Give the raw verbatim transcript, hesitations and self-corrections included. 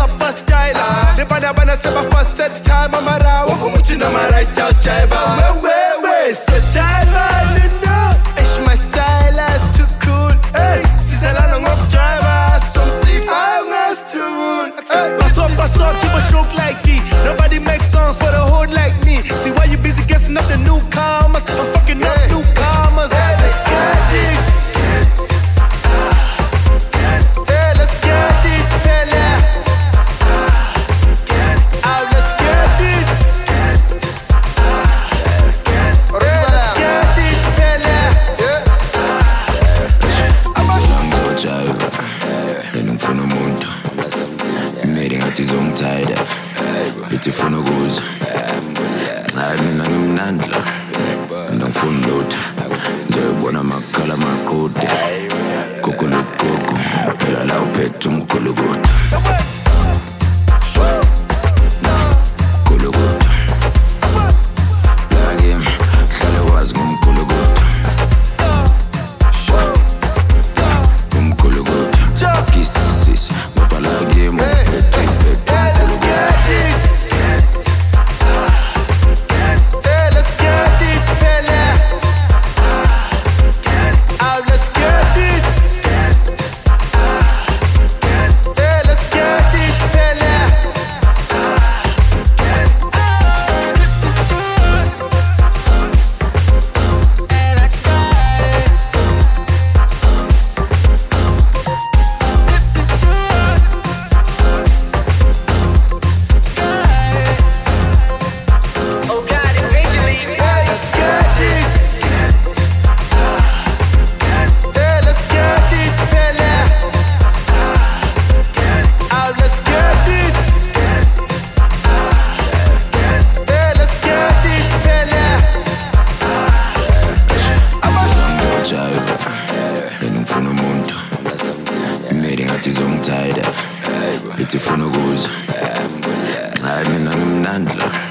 my first style. The bana bana say my first set time. I'm a raw, walk with you, I'm a right out, jive. Way, way, way, so jive, I know. It's my style, is too cool. Hey, since I learned I'm driver, something I'm as too moon. Hey, pass up, pass up, keep a stroke like me. Nobody makes songs for the hood like me. See why you busy guessing up the newcomers? I'm fucking up Hey. newcomers. Hey, let's get this. Hey, let's get this, fella. Oh, let's get this. Hey, let's get this, fella. Jive, yena ngifuna umuntu imeli ngathi izongithayida ithi ifuna ukuza naye mina ngimnandla mina ngifuna lutho njengebona amakhala amakude gugulugugu phela la uphethe umgulukudu gulukudu lake hlale wazi ngomgulukudu izongithayida ithi ifuna ukuza naye mina ngimnandla